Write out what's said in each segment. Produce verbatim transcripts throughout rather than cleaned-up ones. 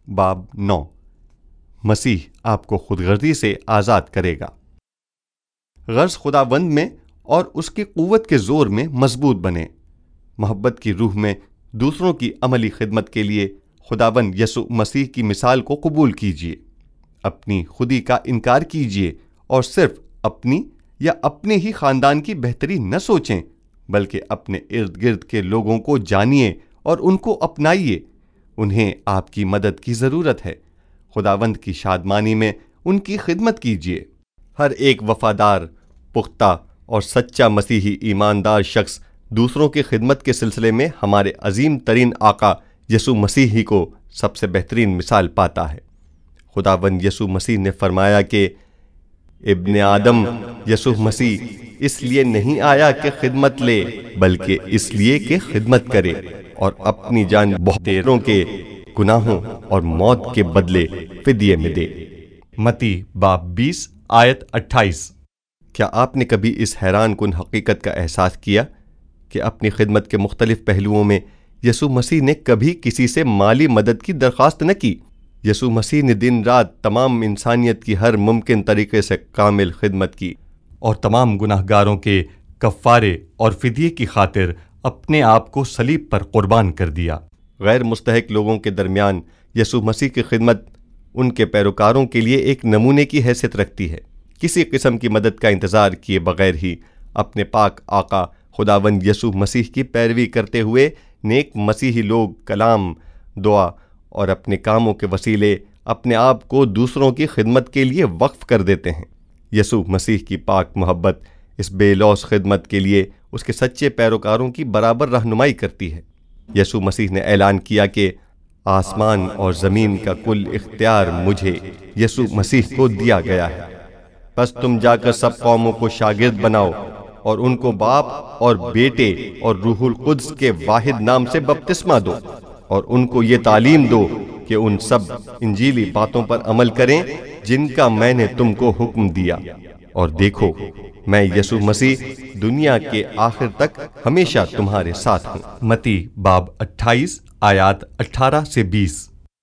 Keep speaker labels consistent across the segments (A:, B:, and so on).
A: باب نو۔ مسیح آپ کو خود غرضی سے آزاد کرے گا۔ غرض خداوند میں اور اس کی قوت کے زور میں مضبوط بنے۔ محبت کی روح میں دوسروں کی عملی خدمت کے لیے خداوند یسوع مسیح کی مثال کو قبول کیجیے۔ اپنی خودی کا انکار کیجیے اور صرف اپنی یا اپنے ہی خاندان کی بہتری نہ سوچیں، بلکہ اپنے ارد گرد کے لوگوں کو جانیے اور ان کو اپنائیے۔ انہیں آپ کی مدد کی ضرورت ہے۔ خداوند کی شادمانی میں ان کی خدمت کیجیے۔ ہر ایک وفادار، پختہ اور سچا مسیحی ایماندار شخص دوسروں کی خدمت کے سلسلے میں ہمارے عظیم ترین آقا یسوع مسیح ہی کو سب سے بہترین مثال پاتا ہے۔ خداوند یسوع مسیح نے فرمایا کہ ابن آدم یسوع مسیح اس لیے نہیں آیا کہ خدمت لے، بلکہ اس لیے کہ خدمت کرے اور اپنی جان بہتوں کے گناہوں اور موت کے بدلے فدیے میں دے۔ متی باب بیس آیت اٹھائیس۔ کیا آپ نے کبھی اس حیران کن حقیقت کا احساس کیا کہ اپنی خدمت کے مختلف پہلوؤں میں یسوع مسیح نے کبھی کسی سے مالی مدد کی درخواست نہ کی؟ یسوع مسیح نے دن رات تمام انسانیت کی ہر ممکن طریقے سے کامل خدمت کی اور تمام گناہ گاروں کے کفارے اور فدیے کی خاطر اپنے آپ کو صلیب پر قربان کر دیا۔ غیر مستحق لوگوں کے درمیان یسوع مسیح کی خدمت ان کے پیروکاروں کے لیے ایک نمونے کی حیثیت رکھتی ہے۔ کسی قسم کی مدد کا انتظار کیے بغیر ہی اپنے پاک آقا خداوند یسوع مسیح کی پیروی کرتے ہوئے نیک مسیحی لوگ کلام، دعا اور اپنے کاموں کے وسیلے اپنے آپ کو دوسروں کی خدمت کے لیے وقف کر دیتے ہیں۔ یسوع مسیح کی پاک محبت اس بے لوث خدمت کے لیے اس کے سچے پیروکاروں کی برابر رہنمائی کرتی ہے۔ یسوع مسیح نے اعلان کیا کہ آسمان اور زمین کا کل اختیار مجھے یسوع مسیح کو دیا گیا ہے، بس تم جا کر سب قوموں کو شاگرد بناؤ اور ان کو باپ اور بیٹے اور روح القدس کے واحد نام سے بپتسمہ دو، اور ان کو یہ تعلیم دو کہ ان سب انجیلی باتوں پر عمل کریں جن کا میں نے تم کو حکم دیا، اور دیکھو میں یسوع مسیح دنیا کے آخر تک ہمیشہ تمہارے ساتھ ہوں۔ متی باب اٹھائیس آیات اٹھارہ سے بیس۔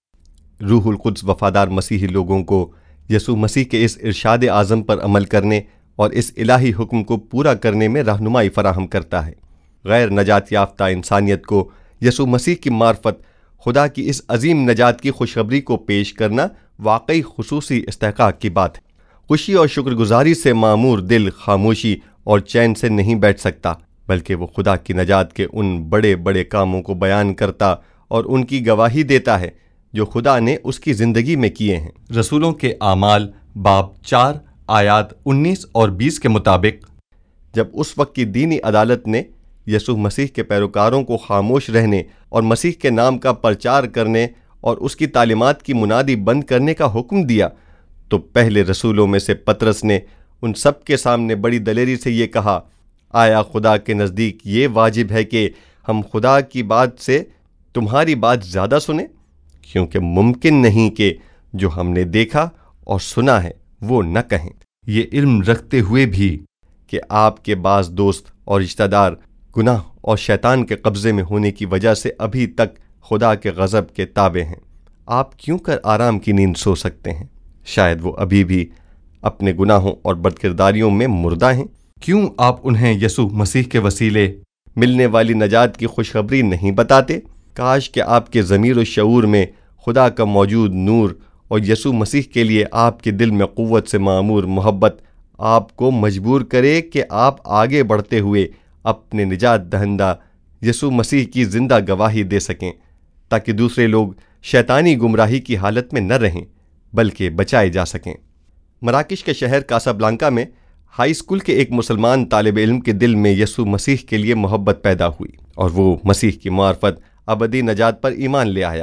A: روح القدس وفادار مسیحی لوگوں کو یسوع مسیح کے اس ارشاد اعظم پر عمل کرنے اور اس الہی حکم کو پورا کرنے میں رہنمائی فراہم کرتا ہے۔ غیر نجات یافتہ انسانیت کو یسوع مسیح کی معرفت خدا کی اس عظیم نجات کی خوشخبری کو پیش کرنا واقعی خصوصی استحقاق کی بات ہے۔ خوشی اور شکر گزاری سے معمور دل خاموشی اور چین سے نہیں بیٹھ سکتا، بلکہ وہ خدا کی نجات کے ان بڑے بڑے کاموں کو بیان کرتا اور ان کی گواہی دیتا ہے جو خدا نے اس کی زندگی میں کیے ہیں۔ رسولوں کے اعمال باب چار آیات انیس اور بیس کے مطابق، جب اس وقت کی دینی عدالت نے یسوع مسیح کے پیروکاروں کو خاموش رہنے اور مسیح کے نام کا پرچار کرنے اور اس کی تعلیمات کی منادی بند کرنے کا حکم دیا، تو پہلے رسولوں میں سے پطرس نے ان سب کے سامنے بڑی دلیری سے یہ کہا، آیا خدا کے نزدیک یہ واجب ہے کہ ہم خدا کی بات سے تمہاری بات زیادہ سنیں؟ کیونکہ ممکن نہیں کہ جو ہم نے دیکھا اور سنا ہے وہ نہ کہیں۔ یہ علم رکھتے ہوئے بھی کہ آپ کے بعض دوست اور رشتہ دار گناہ اور شیطان کے قبضے میں ہونے کی وجہ سے ابھی تک خدا کے غضب کے تابع ہیں، آپ کیوں کر آرام کی نیند سو سکتے ہیں؟ شاید وہ ابھی بھی اپنے گناہوں اور بدکرداریوں میں مردہ ہیں۔ کیوں آپ انہیں یسوع مسیح کے وسیلے ملنے والی نجات کی خوشخبری نہیں بتاتے؟ کاش کہ آپ کے ضمیر و شعور میں خدا کا موجود نور اور یسوع مسیح کے لیے آپ کے دل میں قوت سے معمور محبت آپ کو مجبور کرے کہ آپ آگے بڑھتے ہوئے اپنے نجات دہندہ یسوع مسیح کی زندہ گواہی دے سکیں، تاکہ دوسرے لوگ شیطانی گمراہی کی حالت میں نہ رہیں بلکہ بچائے جا سکیں۔ مراکش کے شہر کاسابلانکا میں ہائی اسکول کے ایک مسلمان طالب علم کے دل میں یسوع مسیح کے لیے محبت پیدا ہوئی اور وہ مسیح کی معرفت ابدی نجات پر ایمان لے آیا۔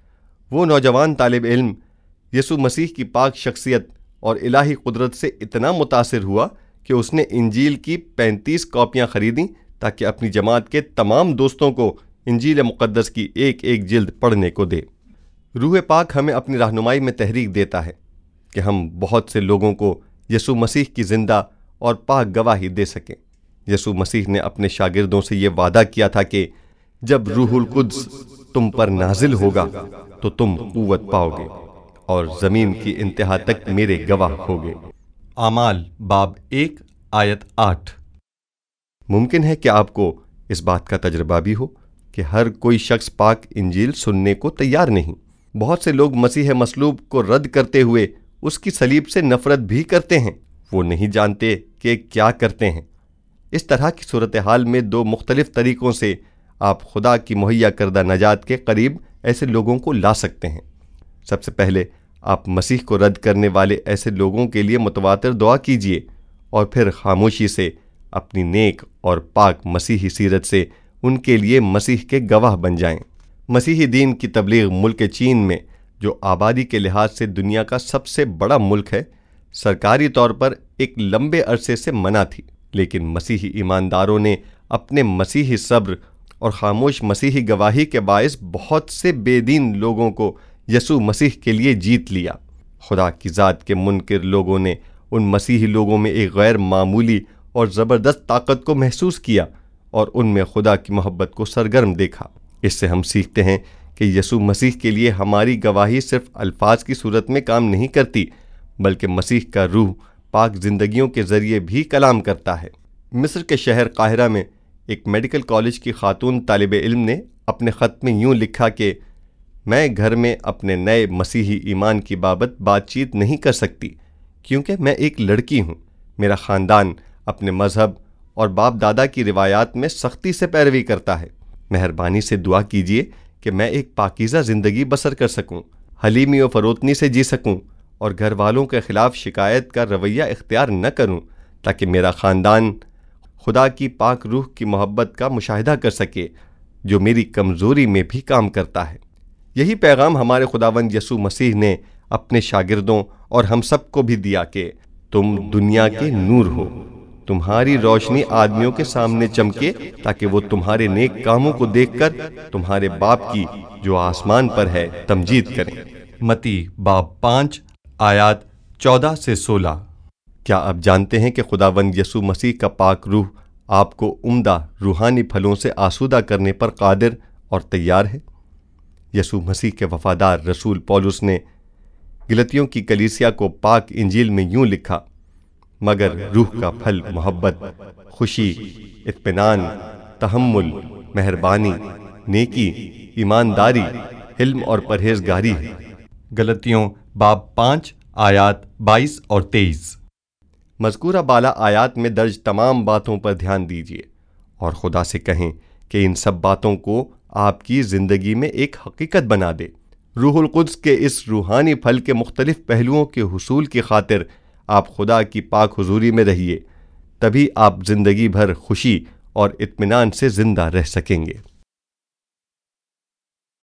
A: وہ نوجوان طالب علم یسوع مسیح کی پاک شخصیت اور الہی قدرت سے اتنا متاثر ہوا کہ اس نے انجیل کی پینتیس کاپیاں خریدیں تاکہ اپنی جماعت کے تمام دوستوں کو انجیل مقدس کی ایک ایک جلد پڑھنے کو دے۔ روح پاک ہمیں اپنی رہنمائی میں تحریک دیتا ہے کہ ہم بہت سے لوگوں کو یسوع مسیح کی زندہ اور پاک گواہی دے سکیں۔ یسوع مسیح نے اپنے شاگردوں سے یہ وعدہ کیا تھا کہ جب روح القدس تم پر نازل ہوگا تو تم قوت پاؤ گے اور زمین کی انتہا تک میرے گواہ ہوگے۔ اعمال باب ایک آیت آٹھ۔ ممکن ہے کہ آپ کو اس بات کا تجربہ بھی ہو کہ ہر کوئی شخص پاک انجیل سننے کو تیار نہیں۔ بہت سے لوگ مسیح مصلوب کو رد کرتے ہوئے اس کی صلیب سے نفرت بھی کرتے ہیں۔ وہ نہیں جانتے کہ کیا کرتے ہیں۔ اس طرح کی صورتحال میں دو مختلف طریقوں سے آپ خدا کی مہیا کردہ نجات کے قریب ایسے لوگوں کو لا سکتے ہیں۔ سب سے پہلے آپ مسیح کو رد کرنے والے ایسے لوگوں کے لیے متواتر دعا کیجیے اور پھر خاموشی سے اپنی نیک اور پاک مسیحی سیرت سے ان کے لیے مسیح کے گواہ بن جائیں۔ مسیحی دین کی تبلیغ ملک چین میں، جو آبادی کے لحاظ سے دنیا کا سب سے بڑا ملک ہے، سرکاری طور پر ایک لمبے عرصے سے منع تھی، لیکن مسیحی ایمانداروں نے اپنے مسیحی صبر اور خاموش مسیحی گواہی کے باعث بہت سے بے دین لوگوں کو یسوع مسیح کے لیے جیت لیا۔ خدا کی ذات کے منکر لوگوں نے ان مسیحی لوگوں میں ایک غیر معمولی اور زبردست طاقت کو محسوس کیا اور ان میں خدا کی محبت کو سرگرم دیکھا۔ اس سے ہم سیکھتے ہیں کہ یسوع مسیح کے لیے ہماری گواہی صرف الفاظ کی صورت میں کام نہیں کرتی، بلکہ مسیح کا روح پاک زندگیوں کے ذریعے بھی کلام کرتا ہے۔ مصر کے شہر قاہرہ میں ایک میڈیکل کالج کی خاتون طالب علم نے اپنے خط میں یوں لکھا کہ میں گھر میں اپنے نئے مسیحی ایمان کی بابت بات چیت نہیں کر سکتی کیونکہ میں ایک لڑکی ہوں۔ میرا خاندان اپنے مذہب اور باپ دادا کی روایات میں سختی سے پیروی کرتا ہے۔ مہربانی سے دعا کیجیے کہ میں ایک پاکیزہ زندگی بسر کر سکوں، حلیمی و فروتنی سے جی سکوں اور گھر والوں کے خلاف شکایت کا رویہ اختیار نہ کروں، تاکہ میرا خاندان خدا کی پاک روح کی محبت کا مشاہدہ کر سکے جو میری کمزوری میں بھی کام کرتا ہے۔ یہی پیغام ہمارے خداوند یسوع مسیح نے اپنے شاگردوں اور ہم سب کو بھی دیا کہ تم دنیا کے نور ہو، تمہاری روشنی آدمیوں کے سامنے چمکے تاکہ وہ تمہارے نیک کاموں کو دیکھ کر تمہارے باپ کی جو آسمان پر ہے تمجید کریں۔ متی باب پانچ آیات چودہ سے سولہ۔ کیا آپ جانتے ہیں کہ خداوند یسوع مسیح کا پاک روح آپ کو عمدہ روحانی پھلوں سے آسودہ کرنے پر قادر اور تیار ہے؟ یسوع مسیح کے وفادار رسول پولس نے گلتیوں کی کلیسیا کو پاک انجیل میں یوں لکھا، مگر روح کا پھل محبت، خوشی، اطمینان، تحمل، مہربانی، نیکی، ایمانداری، حلم اور پرہیزگاری ہے۔ گلتیوں باب پانچ آیات بائیس اور تیئیس۔ مذکورہ بالا آیات میں درج تمام باتوں پر دھیان دیجیے اور خدا سے کہیں کہ ان سب باتوں کو آپ کی زندگی میں ایک حقیقت بنا دے۔ روح القدس کے اس روحانی پھل کے مختلف پہلوؤں کے حصول کی خاطر آپ خدا کی پاک حضوری میں رہیے، تبھی آپ زندگی بھر خوشی اور اطمینان سے زندہ رہ سکیں گے۔